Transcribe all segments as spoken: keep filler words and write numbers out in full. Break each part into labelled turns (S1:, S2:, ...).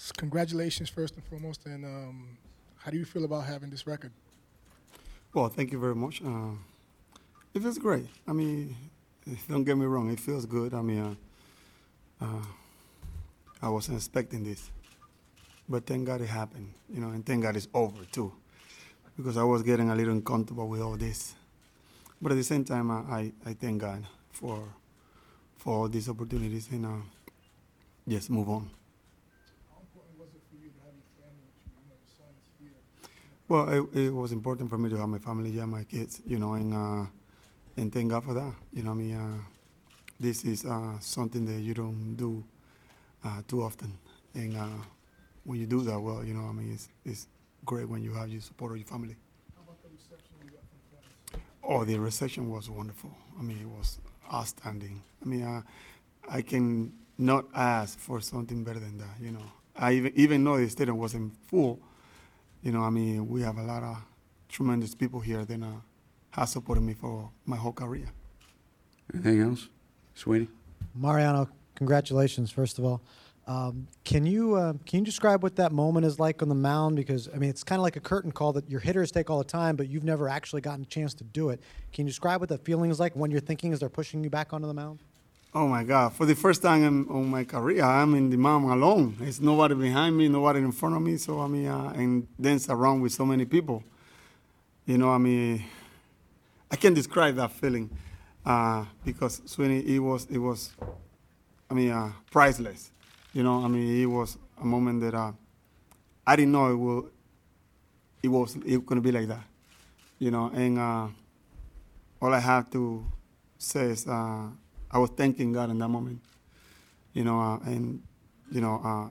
S1: Congratulations, first and foremost, and um, how do you feel about having this record?
S2: Well, thank you very much. Uh, it feels great. I mean, don't get me wrong, it feels good. I mean, uh, uh, I wasn't expecting this, but thank God it happened, you know, and thank God it's over too, because I was getting a little uncomfortable with all this. But at the same time, I, I, I thank God for for all these opportunities and uh, just move on.
S1: How important was it for you to have your family with you? You know, your son is here.
S2: Well, it, it was important for me to have my family, yeah, my kids, you know, and uh, and thank God for that. You know, I mean, uh, this is uh, something that you don't do uh, too often, and uh, when you do that, well, you know, I mean, it's it's great when you have your support of your family.
S1: How about the reception you got from fans?
S2: Oh, the reception was wonderful. I mean, it was outstanding. I mean, uh, I can not ask for something better than that, you know. I even, even though the stadium wasn't full, you know, I mean, we have a lot of tremendous people here that uh, have supported me for my whole career.
S3: Anything else? Sweeney?
S4: Mariano, congratulations, first of all. Um, can you uh, can you describe what that moment is like on the mound? Because, I mean, it's kind of like a curtain call that your hitters take all the time, but you've never actually gotten a chance to do it. Can you describe what that feeling is like when you're thinking as they're pushing you back onto the mound?
S2: Oh, my God. For the first time in, in my career, I'm in the mound alone. There's nobody behind me, nobody in front of me. So, I mean, uh, and then surrounded with so many people. You know, I mean, I can't describe that feeling uh, because, Sweeney, it was, it was I mean, uh, priceless. You know, I mean, it was a moment that uh, I didn't know it will. It was it going to be like that, you know. And uh, all I have to say is uh, I was thanking God in that moment, you know. Uh, and you know, uh,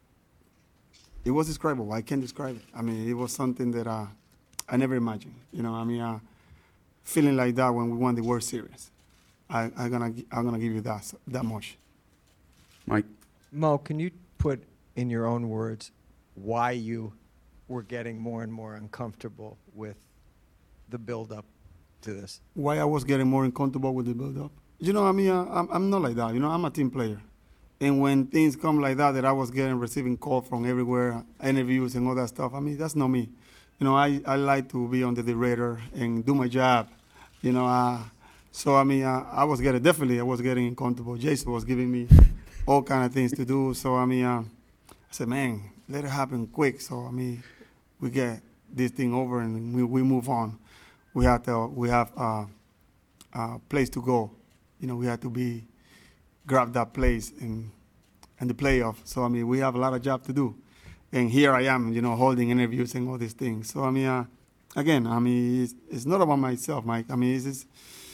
S2: it was describable. I can't describe it. I mean, it was something that uh, I never imagined. You know, I mean, uh, feeling like that when we won the World Series. I I gonna I'm gonna give you that that much.
S3: Mike?
S5: Mo, can you put in your own words why you were getting more and more uncomfortable with the build-up to this?
S2: Why I was getting more uncomfortable with the build-up? You know, I mean, uh, I'm, I'm not like that. You know, I'm a team player. And when things come like that, that I was getting, receiving calls from everywhere, interviews and all that stuff, I mean, that's not me. You know, I, I like to be under the radar and do my job. You know, uh, so, I mean, uh, I was getting, definitely I was getting uncomfortable. Jason was giving me all kind of things to do. So, I mean, uh, I said, man, let it happen quick. So, I mean, we get this thing over and we, we move on. We have to, we have a, a place to go. You know, we have to be, grab that place in, in the playoff. So, I mean, we have a lot of job to do. And here I am, you know, holding interviews and all these things. So, I mean, uh, again, I mean, it's, it's not about myself, Mike. I mean, it's, it's,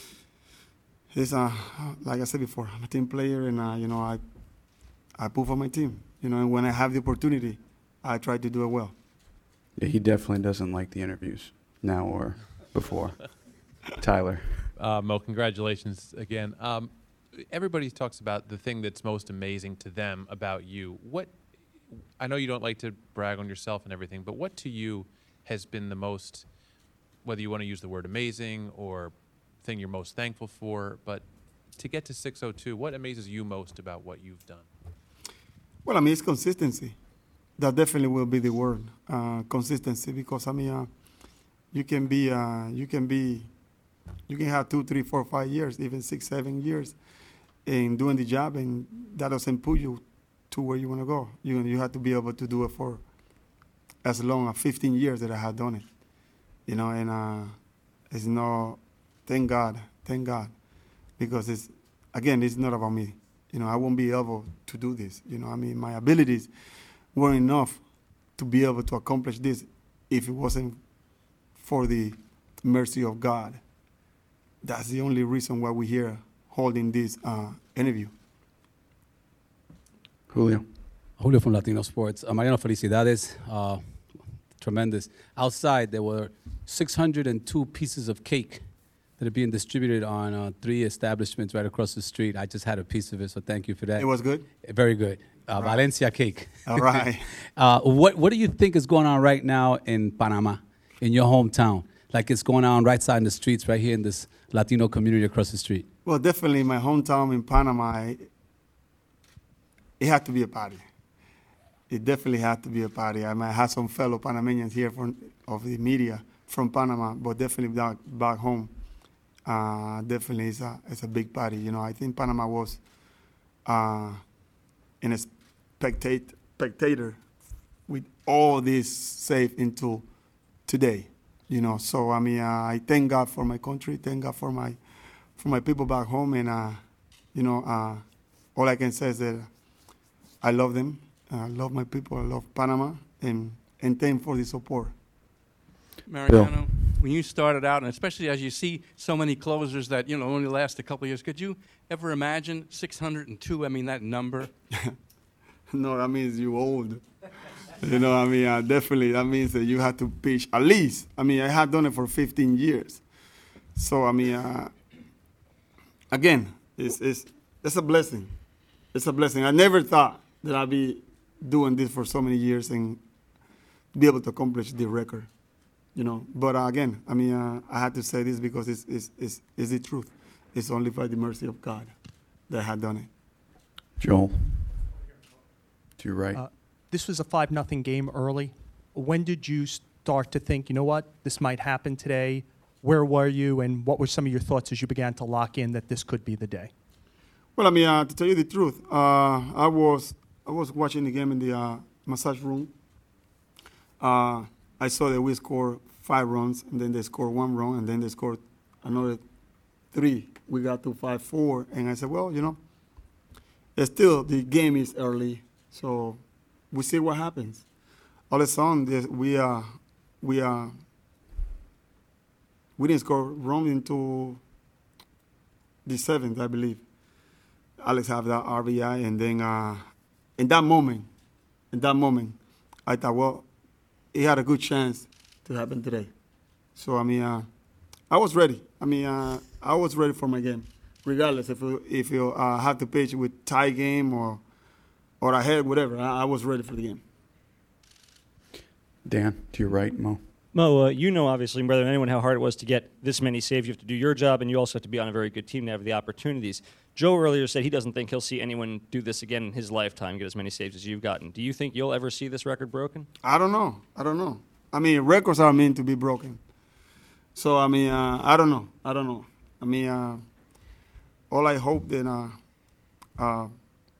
S2: it's uh, like I said before, I'm a team player and, uh, you know, I, I pull for my team, you know, and when I have the opportunity, I try to do it well.
S3: Yeah, he definitely doesn't like the interviews now or before. Tyler.
S6: Uh, Mo, congratulations again. Um, everybody talks about the thing that's most amazing to them about you. What, I know you don't like to brag on yourself and everything, but what to you has been the most, whether you want to use the word amazing or thing you're most thankful for, but to get to six oh two, what amazes you most about what you've done?
S2: Well, I mean, it's consistency. That definitely will be the word, uh, consistency. Because I mean, uh, you can be, uh, you can be, you can have two, three, four, five years, even six, seven years, in doing the job, and that doesn't put you to where you want to go. You you have to be able to do it for as long as fifteen years that I had done it. You know, and uh, it's no, thank God, thank God, because it's again, it's not about me. You know, I won't be able to do this. You know, I mean, my abilities weren't enough to be able to accomplish this if it wasn't for the mercy of God. That's the only reason why we're here holding this uh, interview.
S3: Julio.
S7: Julio from Latino Sports. Uh, Mariano, felicidades. Uh, tremendous. Outside, there were six hundred two pieces of cake that are being distributed on uh, three establishments right across the street. I just had a piece of it, so thank you for that.
S2: It was good?
S7: Very good. Uh,
S2: right.
S7: Valencia cake.
S2: All right.
S7: uh, what, what do you think is going on right now in Panama, in your hometown? Like it's going on right side in the streets, right here in this Latino community across the street.
S2: Well, definitely my hometown in Panama, it, it had to be a party. it definitely had to be a party. I, mean, I had some fellow Panamanians here from of the media from Panama, but definitely back, back home, uh, definitely it's a, it's a big party. You know, I think Panama was uh, in a spectate, spectator with all this saved into today. You know, so I mean, uh, I thank God for my country, thank God for my for my people back home, and uh, you know, uh, all I can say is that I love them, I love my people, I love Panama, and and thank for the support.
S8: Mariano, when you started out, and especially as you see so many closers that, you know, only last a couple of years, could you ever imagine six hundred two? I mean, that number.
S2: No, that means you old. You know, I mean, uh, definitely that means that you have to pitch at least. I mean, I had done it for fifteen years. So, I mean, uh, again, it's, it's, it's a blessing. It's a blessing. I never thought that I'd be doing this for so many years and be able to accomplish the record, you know. But uh, again, I mean, uh, I had to say this because it's, it's, it's, it's the truth. It's only by the mercy of God that I had done it.
S3: Joel, to your right.
S9: Uh, This was a five nothing game early. When did you start to think, you know what, this might happen today? Where were you, and what were some of your thoughts as you began to lock in that this could be the day?
S2: Well, I mean, uh, to tell you the truth, uh, I was I was watching the game in the uh, massage room. Uh, I saw that we scored five runs, and then they scored one run, and then they scored another three. We got to five four, and I said, well, you know, still the game is early, so we see what happens. All of a sudden, we uh, we uh, we didn't score run into the seventh, I believe. Alex had that R B I, and then uh, in that moment, in that moment, I thought, well, it had a good chance to happen today. So I mean, uh, I was ready. I mean, uh, I was ready for my game, regardless if you, if you uh, have to pitch with tie game or. or ahead, whatever. I, I was ready for the game.
S3: Dan, to your right, Mo.
S10: Mo, uh, you know obviously more than anyone how hard it was to get this many saves. You have to do your job, and you also have to be on a very good team to have the opportunities. Joe earlier said he doesn't think he'll see anyone do this again in his lifetime, get as many saves as you've gotten. Do you think you'll ever see this record broken?
S2: I don't know. I don't know. I mean, records are meant to be broken. So, I mean, uh, I don't know. I don't know. I mean, uh, all I hope that uh, uh,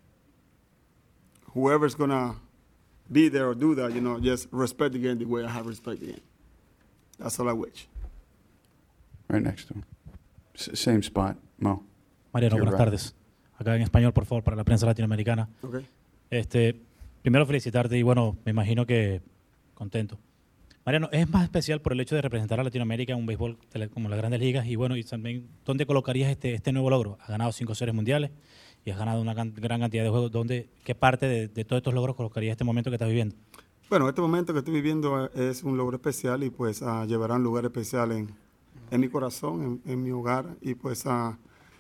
S2: whoever's going to be there or do that, you know, just respect the game the way I have respect the game. That's all I wish.
S3: Right next to him. S- same spot, Mo.
S11: Mariano,
S3: You're
S11: buenas
S3: right.
S11: tardes. Acá en español, por favor, para la prensa latinoamericana.
S2: Okay.
S11: Este, primero felicitarte y bueno, me imagino que contento. Mariano, es más especial por el hecho de representar a Latinoamérica en un béisbol de la- como las Grandes Ligas y bueno, y también, ¿dónde colocarías este, este nuevo logro? Has ganado cinco series mundiales y has ganado una can- gran cantidad de juegos. ¿Dónde, qué parte de, de todos estos logros colocarías este momento que estás viviendo?
S2: Bueno, este momento que estoy viviendo es un logro especial y pues uh, llevará un lugar especial en, en mi corazón, en, en mi hogar y pues uh,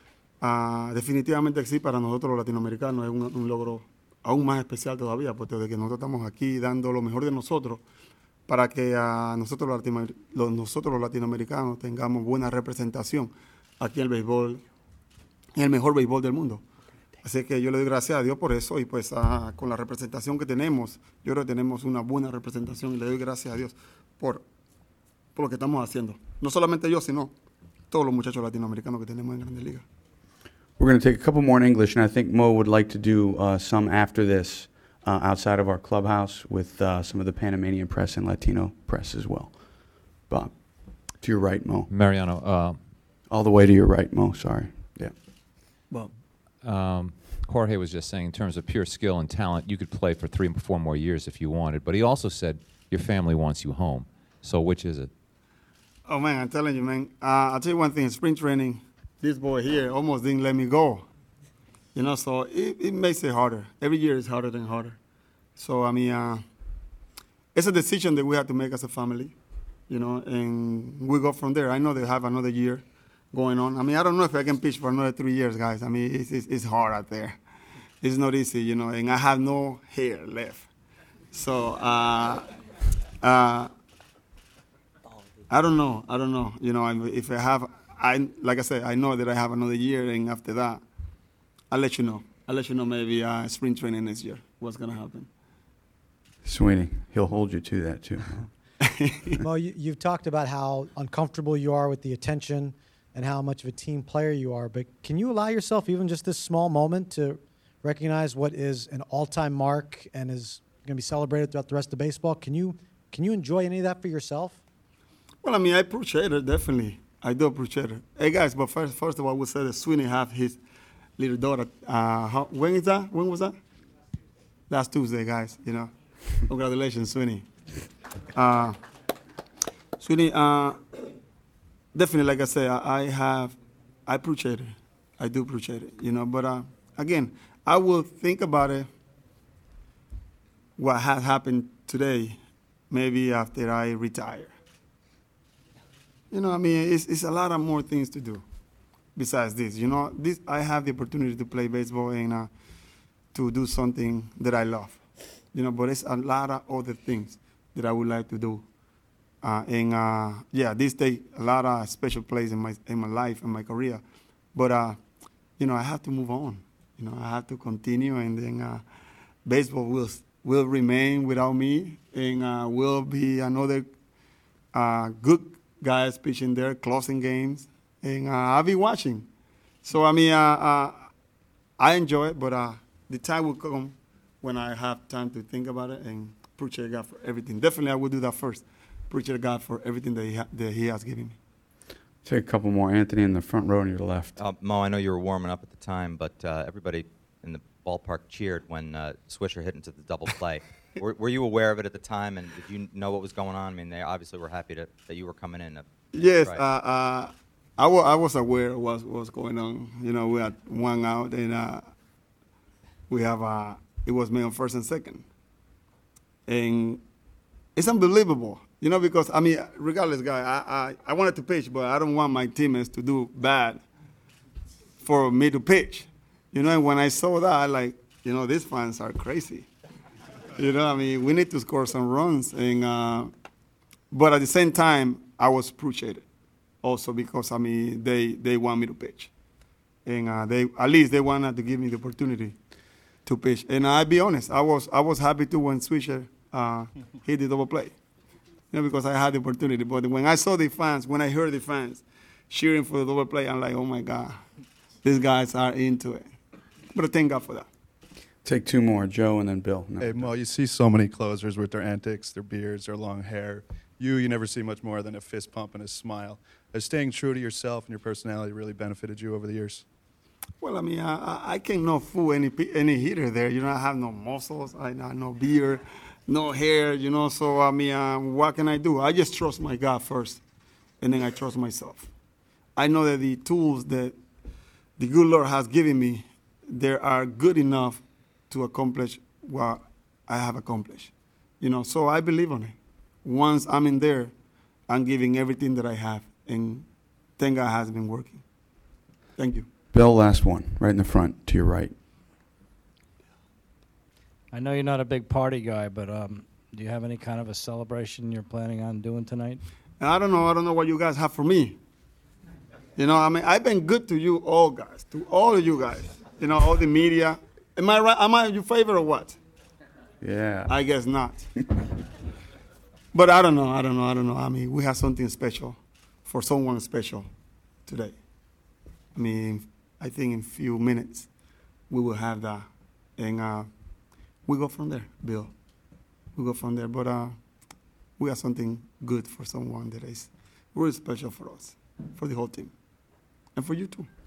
S2: uh, definitivamente sí, para nosotros los latinoamericanos es un, un logro aún más especial todavía, porque desde que nosotros estamos aquí dando lo mejor de nosotros para que uh, nosotros, los, latino- los, nosotros los latinoamericanos tengamos buena representación aquí en el béisbol, en el mejor béisbol del mundo. Así que yo le doy gracias a Dios por eso y pues uh, con la representación que tenemos, yo creo que tenemos una buena representación y le doy gracias a Dios por, por lo que estamos haciendo. No solamente yo, sino todos los muchachos latinoamericanos que tenemos en Grandes Ligas.
S3: We're going to take a couple more in English, and I think Mo would like to do uh, some after this uh, outside of our clubhouse with uh, some of the Panamanian press and Latino press as well. Bob, to your right, Mo.
S12: Mariano, uh,
S3: All the way to your right, Mo, sorry. Yeah.
S12: well, um, Jorge was just saying in terms of pure skill and talent, you could play for three or four more years if you wanted. But he also said your family wants you home. So which is it?
S2: Oh, man, I'm telling you, man. Uh, I'll tell you one thing. Spring training, this boy here almost didn't let me go. You know, so it, it makes it harder. Every year is harder and harder. So, I mean, uh, it's a decision that we have to make as a family, you know, and we go from there. I know they have another year going on. I mean, I don't know if I can pitch for another three years, guys. I mean, it's, it's, it's hard out there. It's not easy, you know, and I have no hair left. So, uh, uh, I don't know. I don't know. You know, I- if I have, I like I said, I know that I have another year, and after that, I'll let you know. I'll let you know maybe uh, spring training next year what's gonna happen.
S3: Sweeney, he'll hold you to that too.
S4: Mo, you, you've talked about how uncomfortable you are with the attention and how much of a team player you are, but can you allow yourself even just this small moment to recognize what is an all-time mark and is going to be celebrated throughout the rest of baseball? Can you can you enjoy any of that for yourself?
S2: Well, I mean, I appreciate it, definitely. I do appreciate it. Hey, guys, but first, first of all, we said that Sweeney have his little daughter. Uh, how, when is that? When was that? Last Tuesday, guys, you know. Congratulations, Sweeney. Uh, Sweeney, uh, definitely, like I said, I, I have, I appreciate it. I do appreciate it, you know. But uh, again, I will think about it, what has happened today, maybe after I retire. You know, I mean, it's, it's a lot of more things to do besides this. You know, this I have the opportunity to play baseball and uh, to do something that I love. You know, but it's a lot of other things that I would like to do. Uh, and uh, yeah, this take a lot of special place in my in my life and my career. But uh, you know, I have to move on. You know, I have to continue, and then uh, baseball will will remain without me, and uh, will be another uh, good guys pitching there, closing games, and uh, I'll be watching. So I mean, uh, uh, I enjoy it, but uh, the time will come when I have time to think about it and appreciate God for everything. Definitely, I will do that first. Appreciate God for everything that He ha- that He has given me.
S3: Take a couple more. Anthony in the front row to your left.
S13: Uh, Mo, I know you were warming up at the time, but uh, everybody in the ballpark cheered when uh, Swisher hit into the double play. were, were you aware of it at the time, and did you know what was going on? I mean, they obviously were happy to, that you were coming in.
S2: Yes,
S13: Right.
S2: uh, uh, I, wa- I was aware of what was going on. You know, we had one out, and uh, we have uh, it was me on first and second, and it's unbelievable. You know, because I mean, regardless, guy, I, I I wanted to pitch, but I don't want my teammates to do bad for me to pitch. You know, and when I saw that, I like, you know, these fans are crazy. You know, I mean, we need to score some runs, and uh, but at the same time, I was appreciated also because I mean they they want me to pitch, and uh, they at least they wanted to give me the opportunity to pitch. And I'll be honest, I was I was happy too when Swisher uh, hit the double play, you know, because I had the opportunity. But when I saw the fans, when I heard the fans cheering for the double play, I'm like, oh my God, these guys are into it. But thank God for that.
S3: Take two more, Joe and then Bill. No.
S14: Hey, Mo, you see so many closers with their antics, their beards, their long hair. You, you never see much more than a fist pump and a smile. Has staying true to yourself and your personality really benefited you over the years?
S2: Well, I mean, I, I- I cannot fool any pe- any hitter there. You know, I have no muscles, I have no beard, no hair, you know. So, I mean, uh, what can I do? I just trust my God first, and then I trust myself. I know that the tools that the good Lord has given me, they are good enough to accomplish what I have accomplished. You know, so I believe on it. Once I'm in there, I'm giving everything that I have, and thank God has been working. Thank you.
S3: Bill, last one, right in the front to your right.
S15: I know you're not a big party guy, but um, do you have any kind of a celebration you're planning on doing tonight?
S2: And I don't know. I don't know what you guys have for me. You know, I mean, I've been good to you all guys, to all of you guys. You know, all the media. Am I right? Am I your favorite or what?
S3: Yeah.
S2: I guess not. But I don't know. I don't know. I don't know. I mean, we have something special for someone special today. I mean, I think in a few minutes we will have that, and uh, we go from there, Bill. We go from there. But uh, we have something good for someone that is really special for us, for the whole team, and for you too.